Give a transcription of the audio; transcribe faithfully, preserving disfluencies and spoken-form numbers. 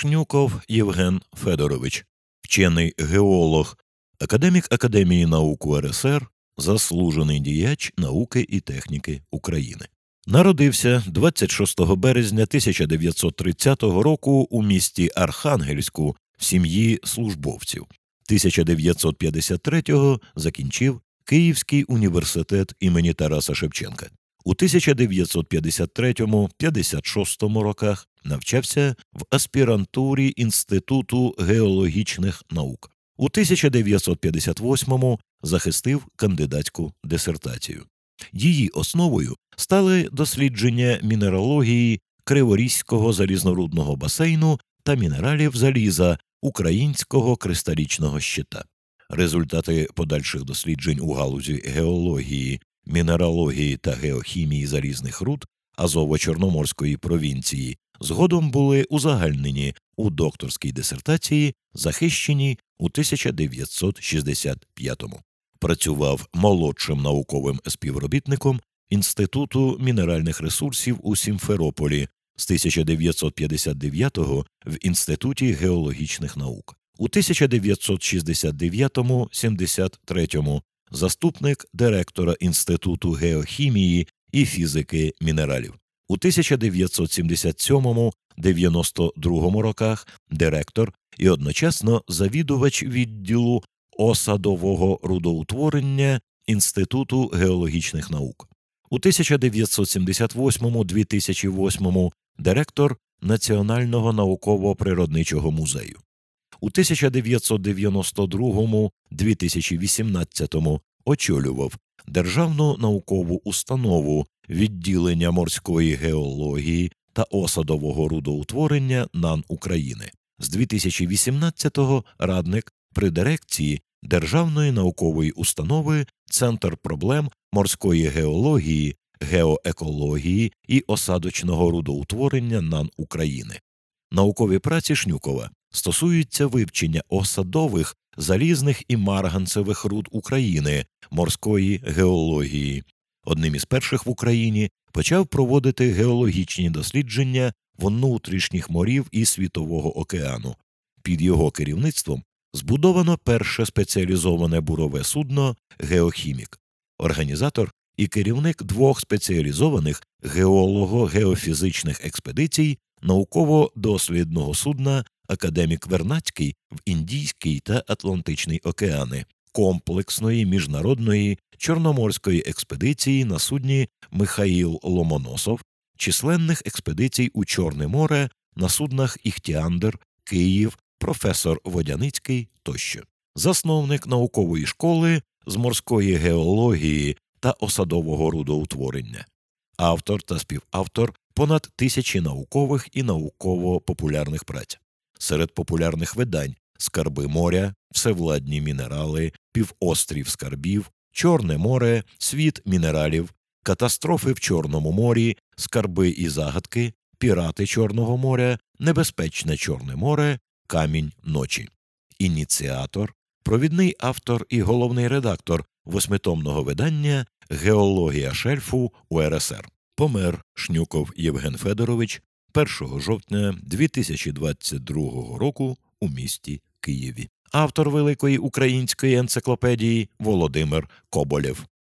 Шнюков Євген Федорович, вчений геолог, академік Академії наук УРСР, заслужений діяч науки і техніки України. Народився двадцять шостого березня тисяча дев'ятсот тридцятого року у місті Архангельську в сім'ї службовців. тисяча дев'ятсот п'ятдесят третього закінчив Київський університет імені Тараса Шевченка. У тисяча дев'ятсот п'ятдесят третьому - п'ятдесят шостому роках навчався в аспірантурі Інституту геологічних наук. У тисяча дев'ятсот п'ятдесят восьмому захистив кандидатську дисертацію. Її основою стали дослідження мінералогії Криворізького залізнорудного басейну та мінералів заліза Українського кристалічного щита. Результати подальших досліджень у галузі геології, мінералогії та геохімії залізних руд Азово-Чорноморської провінції згодом були узагальнені у докторській дисертації, захищеній у тисяча дев'ятсот шістдесят п'ятому. Працював молодшим науковим співробітником Інституту мінеральних ресурсів у Сімферополі, з тисяча дев'ятсот п'ятдесят дев'ятого в Інституті геологічних наук. У тисяча дев'ятсот шістдесят дев'ятому - сімдесят третьому заступник директора Інституту геохімії і фізики мінералів. У тисяча дев'ятсот сімдесят сьомому - дев'яносто другому роках директор і одночасно завідувач відділу осадового рудоутворення Інституту геологічних наук. У тисяча дев'ятсот сімдесят восьмому - дві тисячі восьмому директор Національного науково-природничого музею. У тисяча дев'ятсот дев'яносто другому - дві тисячі вісімнадцятому очолював Державну наукову установу відділення морської геології та осадового рудоутворення НАН України. З дві тисячі вісімнадцятого радник при дирекції Державної наукової установи Центр проблем морської геології, геоекології і осадочного рудоутворення НАН України. Наукові праці Шнюкова стосуються вивчення осадових, залізних і марганцевих руд України, морської геології. Одним із перших в Україні почав проводити геологічні дослідження внутрішніх морів і Світового океану. Під його керівництвом збудовано перше спеціалізоване бурове судно «Геохімік», організатор і керівник двох спеціалізованих геолого-геофізичних експедицій науково-дослідного судна «Академік Вернадський» в Індійський та Атлантичний океани, комплексної міжнародної чорноморської експедиції на судні «Михаїл Ломоносов», численних експедицій у Чорне море на суднах «Іхтіандр», «Київ», «Професор Водяницький» тощо. Засновник наукової школи з морської геології та осадового рудоутворення. Автор та співавтор понад тисячі наукових і науково-популярних праць. Серед популярних видань «Скарби моря», «Всевладні мінерали», «Півострів скарбів», «Чорне море», «Світ мінералів», «Катастрофи в Чорному морі», «Скарби і загадки», «Пірати Чорного моря», «Небезпечне Чорне море», «Камінь ночі». Ініціатор, провідний автор і головний редактор восьмитомного видання «Геологія шельфу УРСР». Помер Шнюков Євген Федорович першого жовтня дві тисячі двадцять другого року у місті Києві. Автор Великої української енциклопедії Володимир Коболєв.